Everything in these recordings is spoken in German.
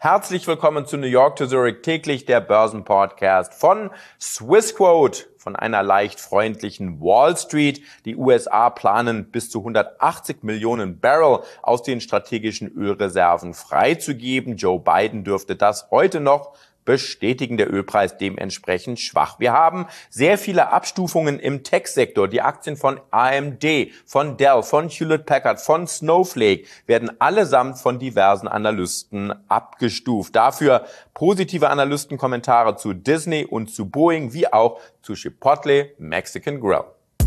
Herzlich willkommen zu New York to Zurich täglich, der Börsenpodcast von Swissquote, von einer leicht freundlichen Wall Street. Die USA planen bis zu 180 Millionen Barrel aus den strategischen Ölreserven freizugeben. Joe Biden dürfte das heute noch bestätigen, der Ölpreis dementsprechend schwach. Wir haben sehr viele Abstufungen im Tech-Sektor. Die Aktien von AMD, von Dell, von Hewlett-Packard, von Snowflake werden allesamt von diversen Analysten abgestuft. Dafür positive Analystenkommentare zu Disney und zu Boeing, wie auch zu Chipotle Mexican Grill.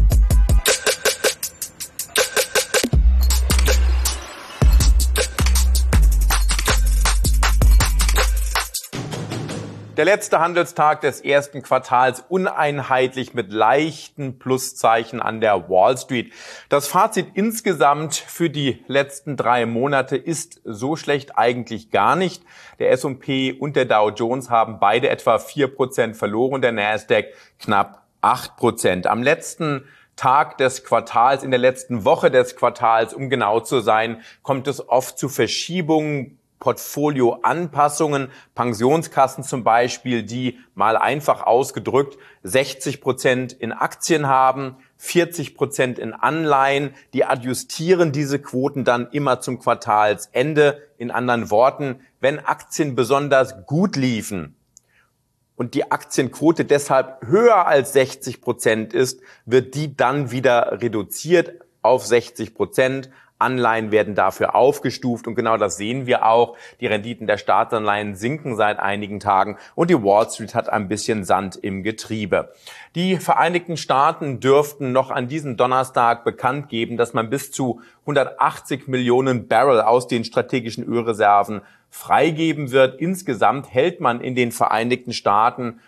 Der letzte Handelstag des ersten Quartals uneinheitlich mit leichten Pluszeichen an der Wall Street. Das Fazit insgesamt für die letzten 3 Monate ist so schlecht eigentlich gar nicht. Der S&P und der Dow Jones haben beide etwa 4% verloren, der Nasdaq knapp 8%. Am letzten Tag des Quartals, in der letzten Woche des Quartals, um genau zu sein, kommt es oft zu Verschiebungen, Portfolioanpassungen, Pensionskassen zum Beispiel, die mal einfach ausgedrückt 60% in Aktien haben, 40% in Anleihen, die adjustieren diese Quoten dann immer zum Quartalsende. In anderen Worten, wenn Aktien besonders gut liefen und die Aktienquote deshalb höher als 60% ist, wird die dann wieder reduziert auf 60%. Anleihen werden dafür aufgestuft und genau das sehen wir auch. Die Renditen der Staatsanleihen sinken seit einigen Tagen und die Wall Street hat ein bisschen Sand im Getriebe. Die Vereinigten Staaten dürften noch an diesem Donnerstag bekannt geben, dass man bis zu 180 Millionen Barrel aus den strategischen Ölreserven freigeben wird. Insgesamt hält man in den Vereinigten Staaten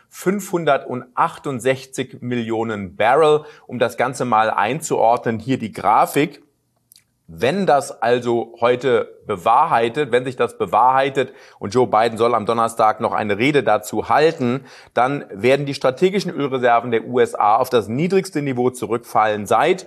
568 Millionen Barrel. Um das Ganze mal einzuordnen, hier die Grafik. Wenn das also heute wenn sich das bewahrheitet und Joe Biden soll am Donnerstag noch eine Rede dazu halten, dann werden die strategischen Ölreserven der USA auf das niedrigste Niveau zurückfallen seit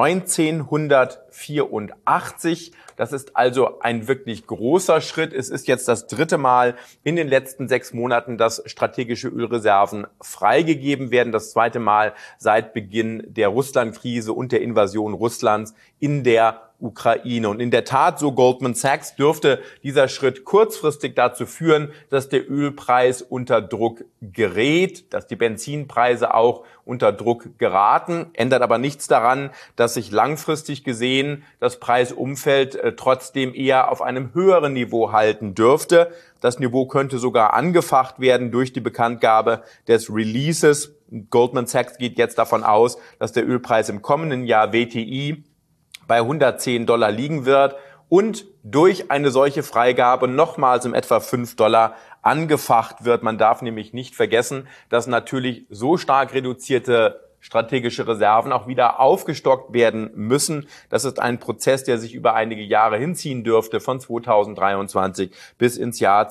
1984. Das ist also ein wirklich großer Schritt. Es ist jetzt das 3. Mal in den letzten 6 Monaten, dass strategische Ölreserven freigegeben werden. Das 2. Mal seit Beginn der Russlandkrise und der Invasion Russlands in der Ukraine. Und in der Tat, so Goldman Sachs, dürfte dieser Schritt kurzfristig dazu führen, dass der Ölpreis unter Druck gerät, dass die Benzinpreise auch unter Druck geraten. Ändert aber nichts daran, dass sich langfristig gesehen das Preisumfeld trotzdem eher auf einem höheren Niveau halten dürfte. Das Niveau könnte sogar angefacht werden durch die Bekanntgabe des Releases. Goldman Sachs geht jetzt davon aus, dass der Ölpreis im kommenden Jahr WTI bei $110 liegen wird und durch eine solche Freigabe nochmals um etwa $5 angefacht wird. Man darf nämlich nicht vergessen, dass natürlich so stark reduzierte strategische Reserven auch wieder aufgestockt werden müssen. Das ist ein Prozess, der sich über einige Jahre hinziehen dürfte, von 2023 bis ins Jahr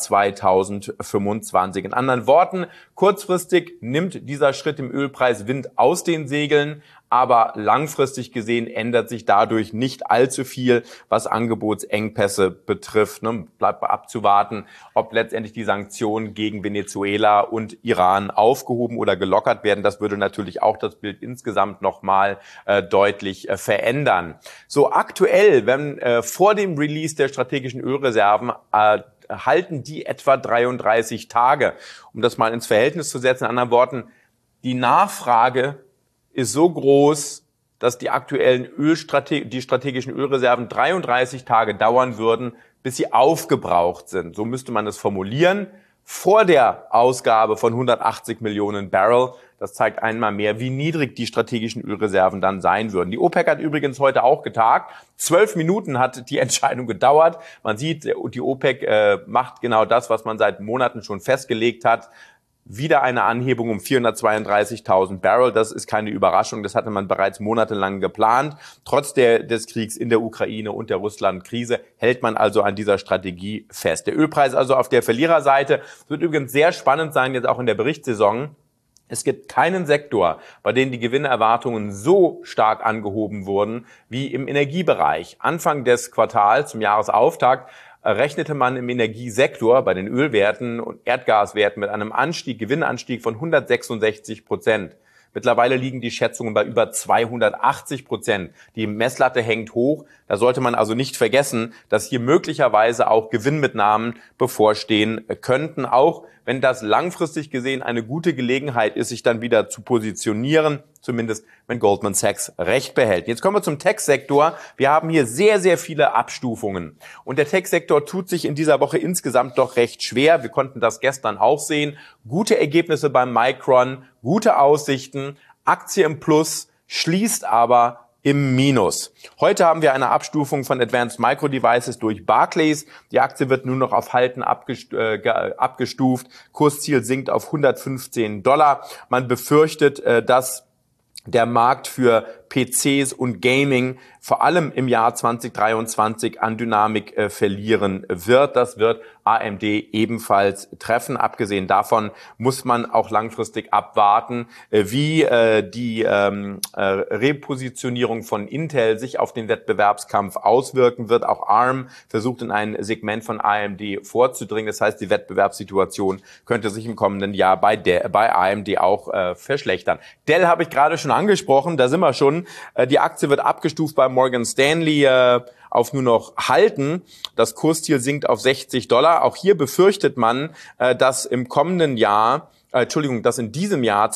2025. In anderen Worten, kurzfristig nimmt dieser Schritt im Ölpreis Wind aus den Segeln, aber langfristig gesehen ändert sich dadurch nicht allzu viel, was Angebotsengpässe betrifft. Bleibt abzuwarten, ob letztendlich die Sanktionen gegen Venezuela und Iran aufgehoben oder gelockert werden. Das würde natürlich auch das Bild insgesamt nochmal deutlich verändern. So aktuell, wenn vor dem Release der strategischen Ölreserven halten die etwa 33 Tage. Um das mal ins Verhältnis zu setzen, in anderen Worten, die Nachfrage ist so groß, dass die aktuellen die strategischen Ölreserven 33 Tage dauern würden, bis sie aufgebraucht sind. So müsste man es formulieren. Vor der Ausgabe von 180 Millionen Barrel. Das zeigt einmal mehr, wie niedrig die strategischen Ölreserven dann sein würden. Die OPEC hat übrigens heute auch getagt. 12 Minuten hat die Entscheidung gedauert. Man sieht, die OPEC macht genau das, was man seit Monaten schon festgelegt hat. Wieder eine Anhebung um 432.000 Barrel. Das ist keine Überraschung. Das hatte man bereits monatelang geplant. Trotz des Kriegs in der Ukraine und der Russland-Krise hält man also an dieser Strategie fest. Der Ölpreis also auf der Verliererseite. Es wird übrigens sehr spannend sein, jetzt auch in der Berichtssaison. Es gibt keinen Sektor, bei dem die Gewinnerwartungen so stark angehoben wurden wie im Energiebereich. Anfang des Quartals, zum Jahresauftakt, rechnete man im Energiesektor bei den Ölwerten und Erdgaswerten mit einem Gewinnanstieg von 166%. Mittlerweile liegen die Schätzungen bei über 280%. Die Messlatte hängt hoch. Da sollte man also nicht vergessen, dass hier möglicherweise auch Gewinnmitnahmen bevorstehen könnten, auch wenn das langfristig gesehen eine gute Gelegenheit ist, sich dann wieder zu positionieren, zumindest wenn Goldman Sachs recht behält. Jetzt kommen wir zum Tech-Sektor. Wir haben hier sehr, sehr viele Abstufungen. Und der Tech-Sektor tut sich in dieser Woche insgesamt doch recht schwer. Wir konnten das gestern auch sehen. Gute Ergebnisse beim Micron, gute Aussichten, Aktie im Plus, schließt aber im Minus. Heute haben wir eine Abstufung von Advanced Micro Devices durch Barclays. Die Aktie wird nur noch auf Halten abgestuft. Kursziel sinkt auf $115. Man befürchtet, dass der Markt für PCs und Gaming vor allem im Jahr 2023 an Dynamik verlieren wird. Das wird AMD ebenfalls treffen. Abgesehen davon muss man auch langfristig abwarten, wie die Repositionierung von Intel sich auf den Wettbewerbskampf auswirken wird. Auch ARM versucht in ein Segment von AMD vorzudringen. Das heißt, die Wettbewerbssituation könnte sich im kommenden Jahr bei AMD auch verschlechtern. Dell habe ich gerade schon angesprochen, da sind wir schon. Die Aktie wird abgestuft bei Morgan Stanley auf nur noch Halten. Das Kursziel sinkt auf $60. Auch hier befürchtet man, dass im kommenden Jahr, dass in diesem Jahr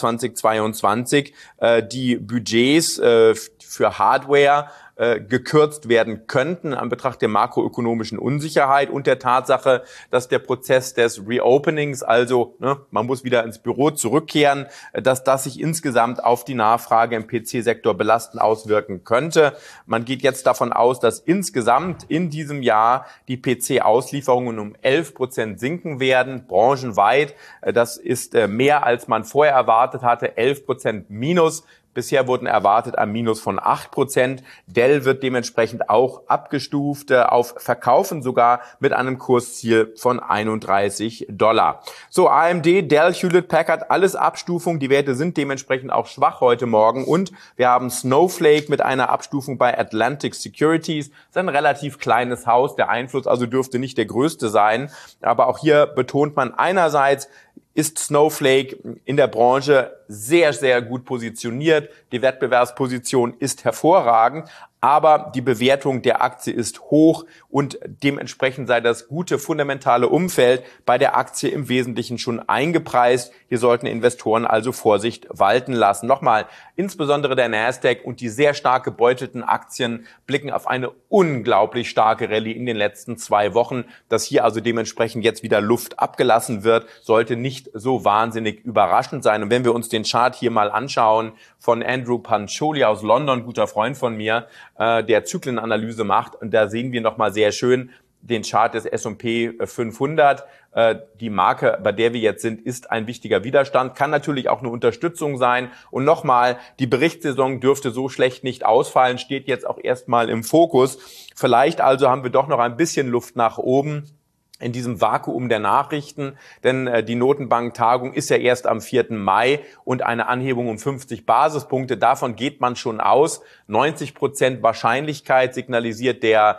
2022 die Budgets für Hardware gekürzt werden könnten an Betracht der makroökonomischen Unsicherheit und der Tatsache, dass der Prozess des Reopenings, also man muss wieder ins Büro zurückkehren, dass das sich insgesamt auf die Nachfrage im PC-Sektor belastend auswirken könnte. Man geht jetzt davon aus, dass insgesamt in diesem Jahr die PC-Auslieferungen um 11% sinken werden, branchenweit. Das ist mehr, als man vorher erwartet hatte, 11% minus. Bisher wurden erwartet ein Minus von 8%. Dell wird dementsprechend auch abgestuft, auf Verkaufen sogar mit einem Kursziel von $31. So, AMD, Dell, Hewlett-Packard, alles Abstufung. Die Werte sind dementsprechend auch schwach heute Morgen. Und wir haben Snowflake mit einer Abstufung bei Atlantic Securities. Das ist ein relativ kleines Haus. Der Einfluss also dürfte nicht der größte sein. Aber auch hier betont man einerseits, ist Snowflake in der Branche sehr, sehr gut positioniert. Die Wettbewerbsposition ist hervorragend, aber die Bewertung der Aktie ist hoch und dementsprechend sei das gute fundamentale Umfeld bei der Aktie im Wesentlichen schon eingepreist. Hier sollten Investoren also Vorsicht walten lassen. Nochmal, insbesondere der Nasdaq und die sehr stark gebeutelten Aktien blicken auf eine unglaublich starke Rallye in den letzten 2 Wochen. Dass hier also dementsprechend jetzt wieder Luft abgelassen wird, sollte nicht so wahnsinnig überraschend sein. Und wenn wir uns den Chart hier mal anschauen von Andrew Pancholi aus London, guter Freund von mir, der Zyklenanalyse macht, und da sehen wir nochmal sehr schön den Chart des S&P 500. Die Marke, bei der wir jetzt sind, ist ein wichtiger Widerstand, kann natürlich auch eine Unterstützung sein. Und nochmal, die Berichtssaison dürfte so schlecht nicht ausfallen, steht jetzt auch erstmal im Fokus. Vielleicht also haben wir doch noch ein bisschen Luft nach oben in diesem Vakuum der Nachrichten, denn die Notenbank-Tagung ist ja erst am 4. Mai und eine Anhebung um 50 Basispunkte, davon geht man schon aus. 90% Wahrscheinlichkeit signalisiert der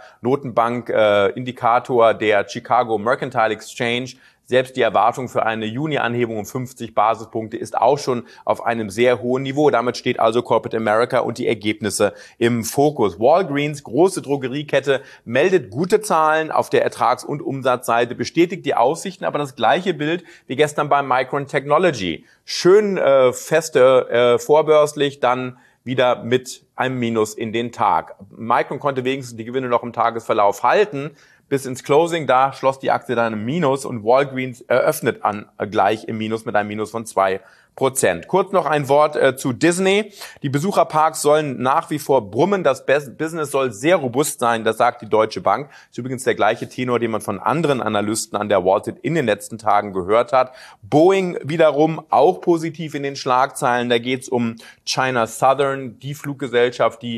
Notenbank-Indikator der Chicago Mercantile Exchange. Selbst die Erwartung für eine Juni-Anhebung um 50 Basispunkte ist auch schon auf einem sehr hohen Niveau. Damit steht also Corporate America und die Ergebnisse im Fokus. Walgreens, große Drogeriekette, meldet gute Zahlen auf der Ertrags- und Umsatzseite, bestätigt die Aussichten, aber das gleiche Bild wie gestern bei Micron Technology. Schön feste vorbörslich, dann wieder mit einem Minus in den Tag. Micron konnte wenigstens die Gewinne noch im Tagesverlauf halten. Bis ins Closing, da schloss die Aktie dann im Minus und Walgreens eröffnet gleich im Minus mit einem Minus von 2%. Kurz noch ein Wort zu Disney. Die Besucherparks sollen nach wie vor brummen. Das Business soll sehr robust sein, das sagt die Deutsche Bank. Das ist übrigens der gleiche Tenor, den man von anderen Analysten an der Wall Street in den letzten Tagen gehört hat. Boeing wiederum auch positiv in den Schlagzeilen. Da geht es um China Southern, die Fluggesellschaft, die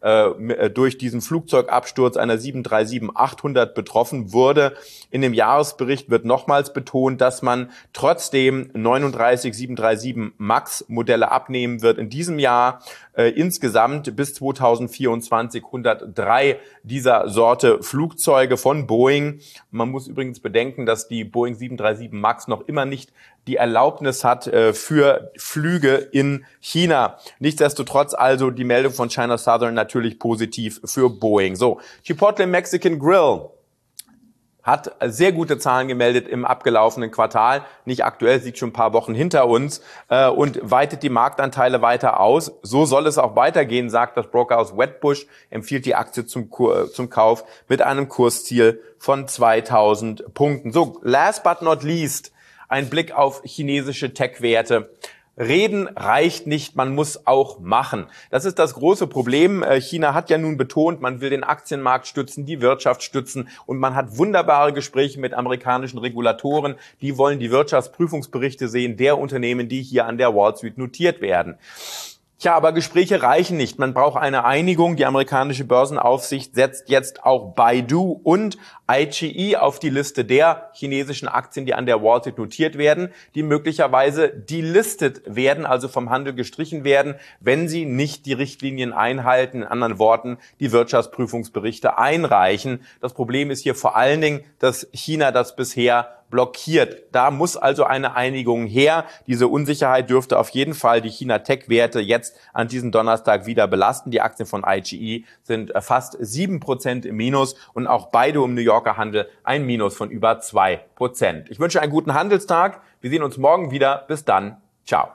durch diesen Flugzeugabsturz einer 737-800 betroffen wurde. In dem Jahresbericht wird nochmals betont, dass man trotzdem 39 737 MAX-Modelle abnehmen wird in diesem Jahr. Insgesamt bis 2024 103 dieser Sorte Flugzeuge von Boeing. Man muss übrigens bedenken, dass die Boeing 737 MAX noch immer nicht die Erlaubnis hat für Flüge in China. Nichtsdestotrotz also die Meldung von China Southern natürlich positiv für Boeing. So, Chipotle Mexican Grill hat sehr gute Zahlen gemeldet im abgelaufenen Quartal, nicht aktuell, liegt schon ein paar Wochen hinter uns und weitet die Marktanteile weiter aus. So soll es auch weitergehen, sagt das Brokerhaus Wedbush, empfiehlt die Aktie zum Kauf mit einem Kursziel von 2000 Punkten. So, last but not least, ein Blick auf chinesische Tech-Werte. Reden reicht nicht, man muss auch machen. Das ist das große Problem. China hat ja nun betont, man will den Aktienmarkt stützen, die Wirtschaft stützen und man hat wunderbare Gespräche mit amerikanischen Regulatoren. Die wollen die Wirtschaftsprüfungsberichte sehen der Unternehmen, die hier an der Wall Street notiert werden. Tja, aber Gespräche reichen nicht. Man braucht eine Einigung. Die amerikanische Börsenaufsicht setzt jetzt auch Baidu und iQIYI auf die Liste der chinesischen Aktien, die an der Wall Street notiert werden, die möglicherweise delistet werden, also vom Handel gestrichen werden, wenn sie nicht die Richtlinien einhalten, in anderen Worten die Wirtschaftsprüfungsberichte einreichen. Das Problem ist hier vor allen Dingen, dass China das bisher blockiert. Da muss also eine Einigung her. Diese Unsicherheit dürfte auf jeden Fall die China-Tech-Werte jetzt an diesem Donnerstag wieder belasten. Die Aktien von iQIYI sind fast 7% im Minus und auch beide im New Yorker Handel ein Minus von über 2%. Ich wünsche einen guten Handelstag. Wir sehen uns morgen wieder. Bis dann. Ciao.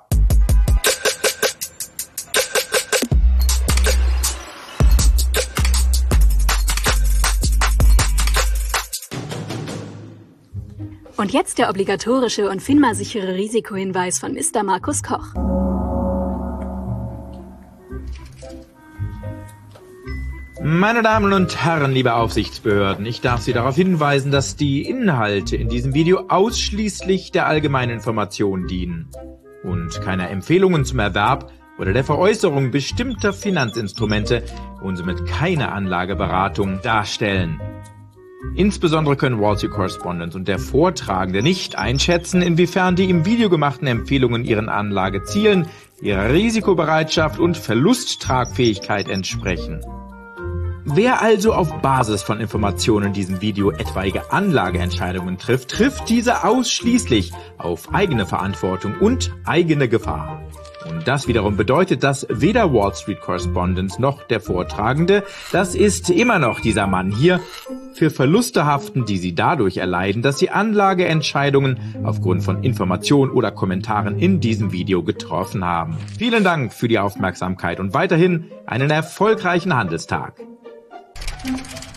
Und jetzt der obligatorische und FINMA-sichere Risikohinweis von Mr. Markus Koch. Meine Damen und Herren, liebe Aufsichtsbehörden, ich darf Sie darauf hinweisen, dass die Inhalte in diesem Video ausschließlich der allgemeinen Information dienen und keiner Empfehlungen zum Erwerb oder der Veräußerung bestimmter Finanzinstrumente und somit keine Anlageberatung darstellen. Insbesondere können Wall Street Correspondent und der Vortragende nicht einschätzen, inwiefern die im Video gemachten Empfehlungen ihren Anlagezielen, ihrer Risikobereitschaft und Verlusttragfähigkeit entsprechen. Wer also auf Basis von Informationen in diesem Video etwaige Anlageentscheidungen trifft, trifft diese ausschließlich auf eigene Verantwortung und eigene Gefahr. Und das wiederum bedeutet, dass weder Wall Street Correspondent noch der Vortragende, das ist immer noch dieser Mann hier, für Verluste haften, die sie dadurch erleiden, dass sie Anlageentscheidungen aufgrund von Informationen oder Kommentaren in diesem Video getroffen haben. Vielen Dank für die Aufmerksamkeit und weiterhin einen erfolgreichen Handelstag.